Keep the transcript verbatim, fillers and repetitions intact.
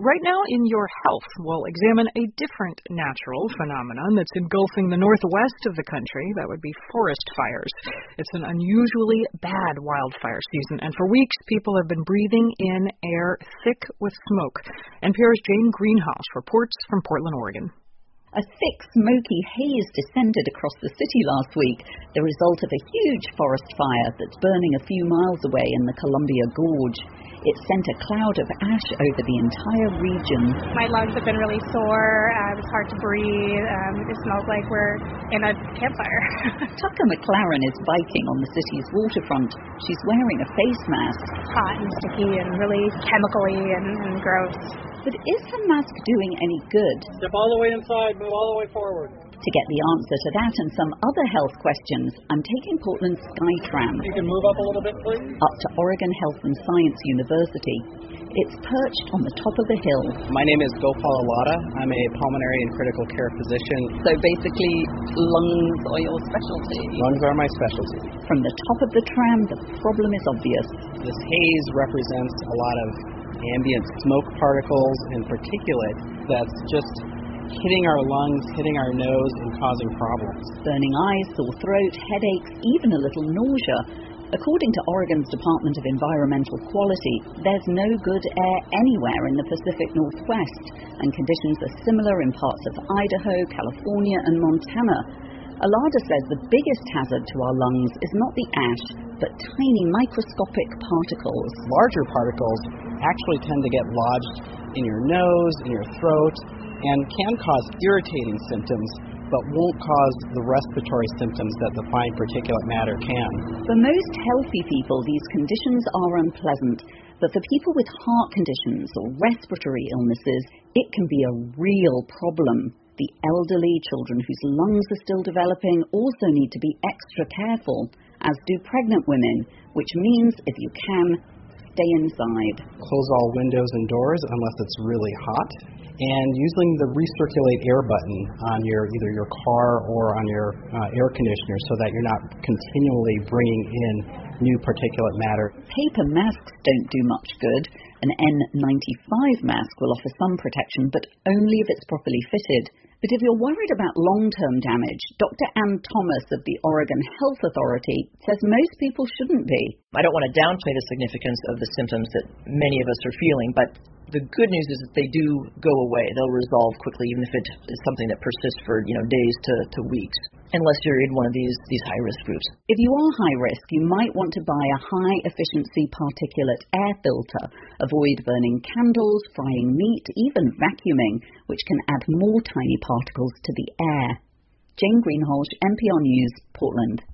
Right now in Your Health, we'll examine a different natural phenomenon that's engulfing the northwest of the country. That would be forest fires. It's an unusually bad wildfire season, and for weeks people have been breathing in air thick with smoke. N P R's Jane Greenhalgh reports from Portland, Oregon. A thick, smoky haze descended across the city last week, the result of a huge forest fire that's burning a few miles away in the Columbia Gorge. It sent a cloud of ash over the entire region. My lungs have been really sore. Um, it's hard to breathe. Um, it smells like we're in a campfire. Tucker McLaren is biking on the city's waterfront. She's wearing a face mask. It's hot and sticky and really chemically and, and gross. But is the mask doing any good? Step all the way inside, move all the way forward. To get the answer to that and some other health questions, I'm taking Portland's SkyTram. You can move up a little bit, please. Up to Oregon Health and Science University. It's perched on the top of a hill. My name is Gopal Alada. I'm a pulmonary and critical care physician. So basically, lungs are your specialty? Lungs are my specialty. From the top of the tram, the problem is obvious. This haze represents a lot of ambient smoke particles and particulate that's just hitting our lungs, hitting our nose, and causing problems. Burning eyes, sore throat, headaches, even a little nausea. According to Oregon's Department of Environmental Quality, there's no good air anywhere in the Pacific Northwest, and conditions are similar in parts of Idaho, California, and Montana. Alada says the biggest hazard to our lungs is not the ash, but tiny microscopic particles. Larger particles actually tend to get lodged in your nose, in your throat, and can cause irritating symptoms, but won't cause the respiratory symptoms that the fine particulate matter can. For most healthy people, these conditions are unpleasant, but for people with heart conditions or respiratory illnesses, it can be a real problem. The elderly, children whose lungs are still developing also need to be extra careful, as do pregnant women, which means if you can, stay inside. Close all windows and doors unless it's really hot, and using the recirculate air button on your either your car or on your uh, air conditioner so that you're not continually bringing in new particulate matter. Paper masks don't do much good. An N ninety-five mask will offer some protection, but only if it's properly fitted. But if you're worried about long-term damage, Doctor Ann Thomas of the Oregon Health Authority says most people shouldn't be. I don't want to downplay the significance of the symptoms that many of us are feeling, but the good news is that they do go away. They'll resolve quickly, even if it is something that persists for, you know, days to, to weeks, unless you're in one of these, these high-risk groups. If you are high risk, you might want to buy a high-efficiency particulate air filter. Avoid burning candles, frying meat, even vacuuming, which can add more tiny particles to the air. Jane Greenhalgh, N P R News, Portland.